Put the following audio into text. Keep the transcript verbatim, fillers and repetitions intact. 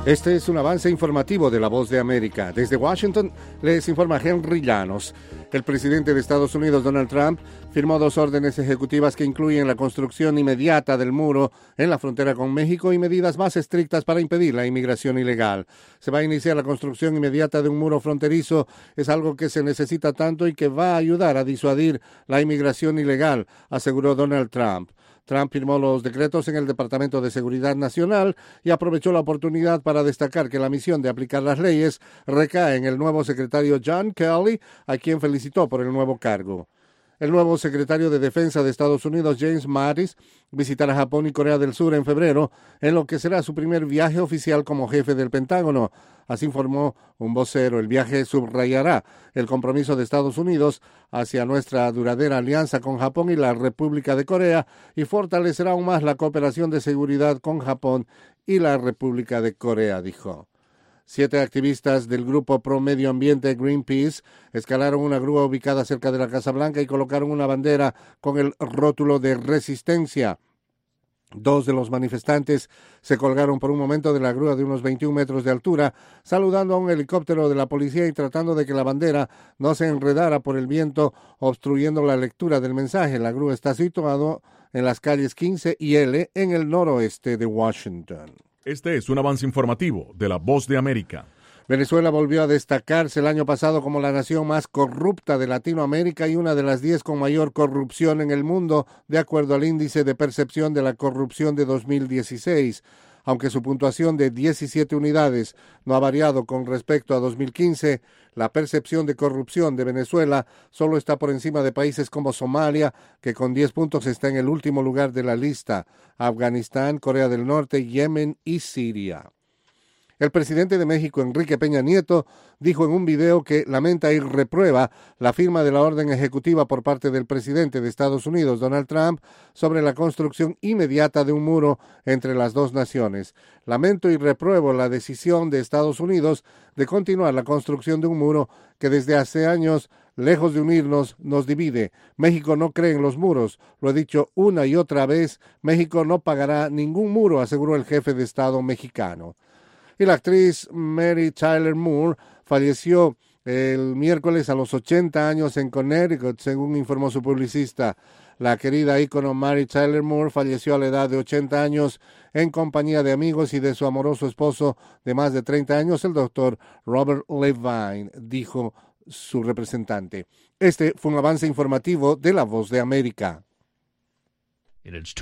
Este es un avance informativo de La Voz de América. Desde Washington les informa Henry Llanos. El presidente de Estados Unidos, Donald Trump, firmó dos órdenes ejecutivas que incluyen la construcción inmediata del muro en la frontera con México y medidas más estrictas para impedir la inmigración ilegal. Se va a iniciar la construcción inmediata de un muro fronterizo. Es algo que se necesita tanto y que va a ayudar a disuadir la inmigración ilegal, aseguró Donald Trump. Trump firmó los decretos en el Departamento de Seguridad Nacional y aprovechó la oportunidad para destacar que la misión de aplicar las leyes recae en el nuevo secretario John Kelly, a quien felicitó por el nuevo cargo. El nuevo secretario de Defensa de Estados Unidos, James Mattis, visitará Japón y Corea del Sur en febrero, en lo que será su primer viaje oficial como jefe del Pentágono. Así informó un vocero. El viaje subrayará el compromiso de Estados Unidos hacia nuestra duradera alianza con Japón y la República de Corea y fortalecerá aún más la cooperación de seguridad con Japón y la República de Corea, dijo. Siete activistas del grupo pro medio ambiente Greenpeace escalaron una grúa ubicada cerca de la Casa Blanca y colocaron una bandera con el rótulo de resistencia. Dos de los manifestantes se colgaron por un momento de la grúa de unos veintiún metros de altura, saludando a un helicóptero de la policía y tratando de que la bandera no se enredara por el viento, obstruyendo la lectura del mensaje. La grúa está situada en las calles quince y L en el noroeste de Washington. Este es un avance informativo de La Voz de América. Venezuela volvió a destacarse el año pasado como la nación más corrupta de Latinoamérica y una de las diez con mayor corrupción en el mundo, de acuerdo al índice de percepción de la corrupción de dos mil dieciséis. Aunque su puntuación de diecisiete unidades no ha variado con respecto a dos mil quince, la percepción de corrupción de Venezuela solo está por encima de países como Somalia, que con diez puntos está en el último lugar de la lista, Afganistán, Corea del Norte, Yemen y Siria. El presidente de México, Enrique Peña Nieto, dijo en un video que lamenta y reprueba la firma de la orden ejecutiva por parte del presidente de Estados Unidos, Donald Trump, sobre la construcción inmediata de un muro entre las dos naciones. Lamento y repruebo la decisión de Estados Unidos de continuar la construcción de un muro que desde hace años, lejos de unirnos, nos divide. México no cree en los muros. Lo he dicho una y otra vez, México no pagará ningún muro, aseguró el jefe de Estado mexicano. Y la actriz Mary Tyler Moore falleció el miércoles a los ochenta años en Connecticut, según informó su publicista. La querida ícono Mary Tyler Moore falleció a la edad de ochenta años en compañía de amigos y de su amoroso esposo de más de treinta años, el doctor Robert Levine, dijo su representante. Este fue un avance informativo de La Voz de América.